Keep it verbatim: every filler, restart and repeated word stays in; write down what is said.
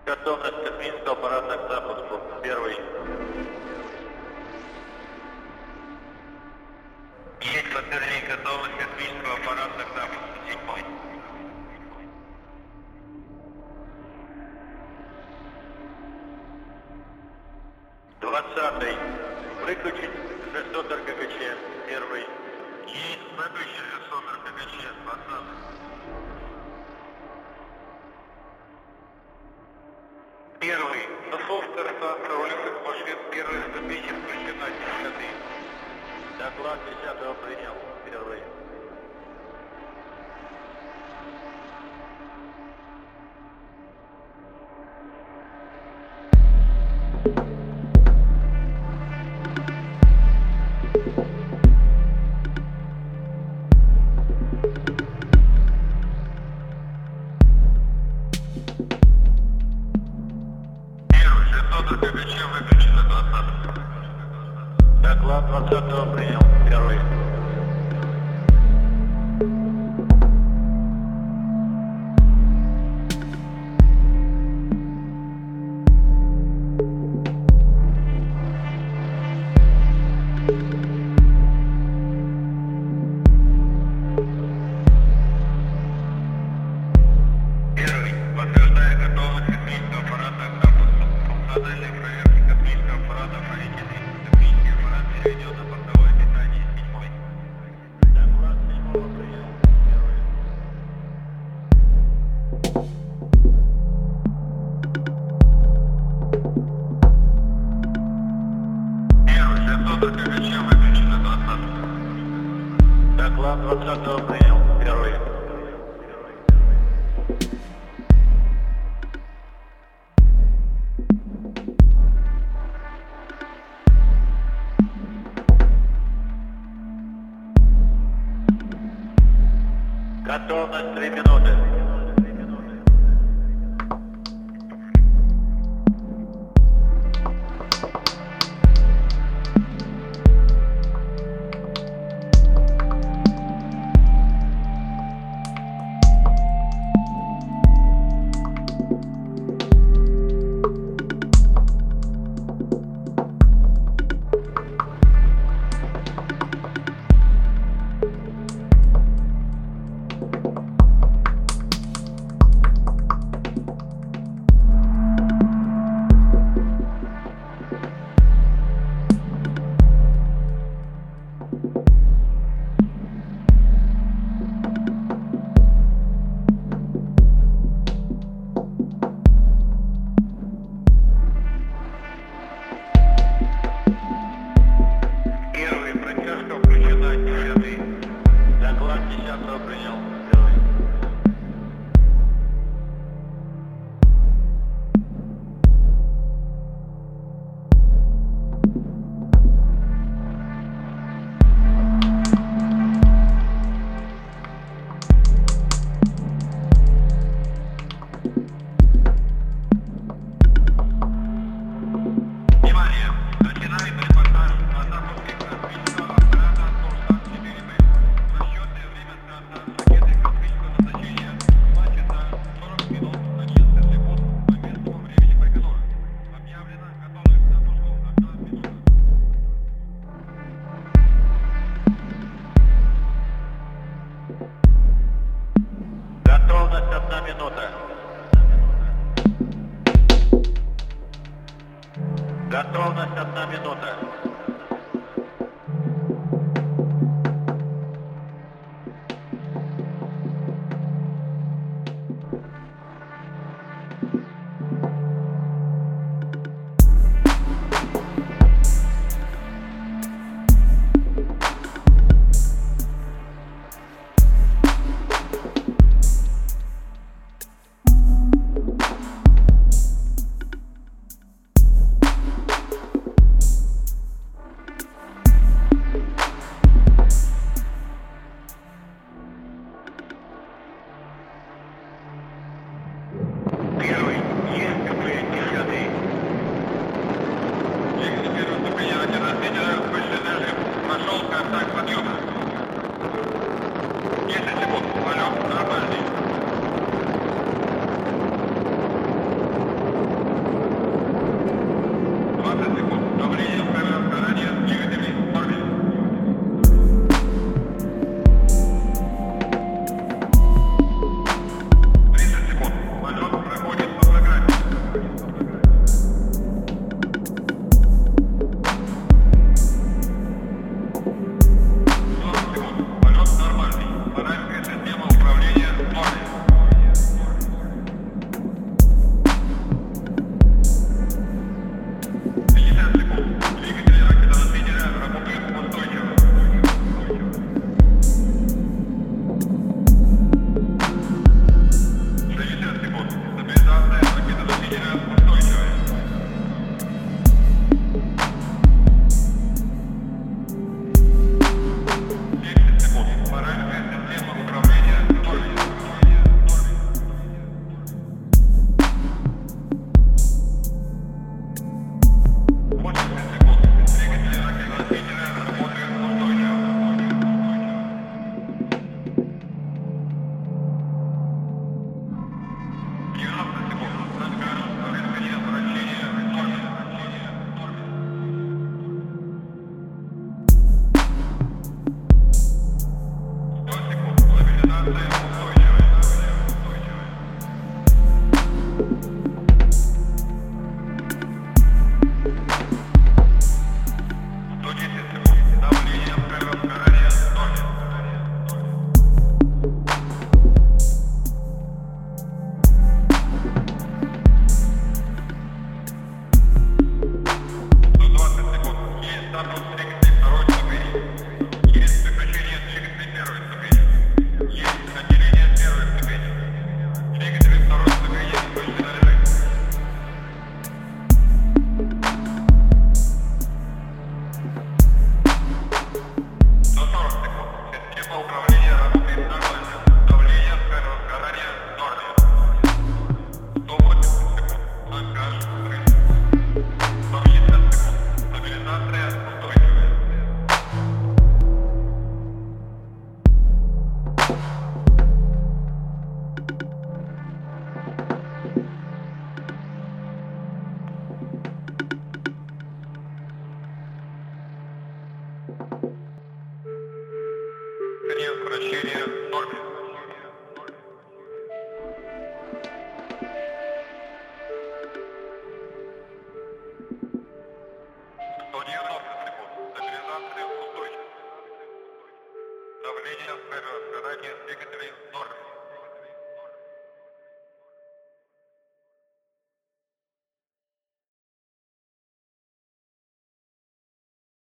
Готовность космического аппарата к запуску. Первый. Есть подтверждение готовность космического аппарата к запуску. Седьмой. Двадцатый. Выключить шестьсот эр ка ка че. Первый. Есть выключить шестьсот эр ка ка че. Двадцатый. Первый. Тусовка станция улицы машин. Первый ступени включена. Десятый. Доклад десятого принял. Первый. Выключено двадцатый. Доклад двадцатого принял. Первый. Первый. Подтверждаю готовность космического аппарата к запуску. Функциональной проверки космического аппарата проведены. Космический аппарат переведен на бортовое питание. Седьмой. Доклад седьмого принял. Первый. Первый. шестьсот эр ка ка че выключено двадцатый. Доклад двадцатого принял. Первый. Готовность три минуты. десятого принял. Первый. Внимание! Начинаем репортаж о запуске космического аппарата Турсан четыре бэ. Расчетное время старта ракеты космического назначения два часа сорок минут одиннадцать секунд по местному времени Байконура. Объявлено готовность к запуску одна минута. Готовность одна минута. Готовность одна минута.